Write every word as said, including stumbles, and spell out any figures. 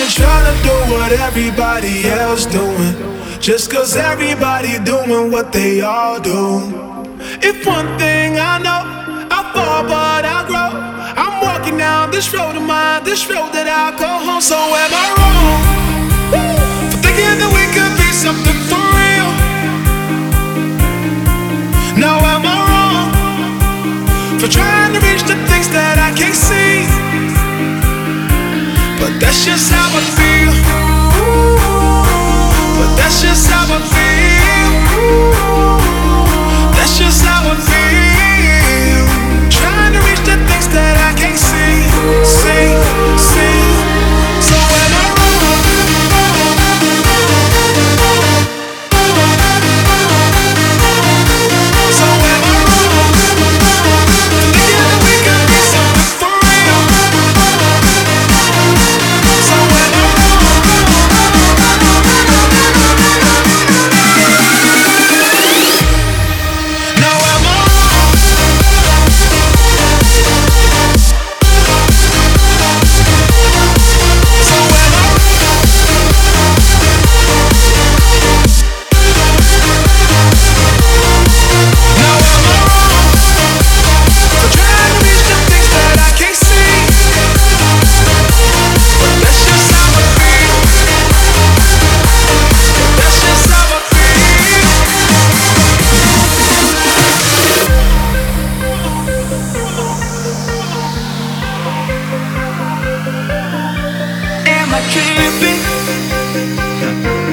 tryna do what everybody else doing, just cause everybody doing what they all do. If one thing I know, I fall but I grow. I'm walking down this road of mine, this road that I go home. So am I wrong for thinking that we could be something for real? Now am I wrong for trying to reach the things that I can't see? But that's just how I feel. But that's just how I feel. That's just how I feel. Trying to reach the things that I can't see. See, see. So am I wrong? So am I wrong? Thinking that we could be something for real. So am I wrong? Now am I wrong? So am I wrong? Now am I wrong for trying to reach the things that I can't see? But that's just how I feel. That's just how I feel. Am I tripping?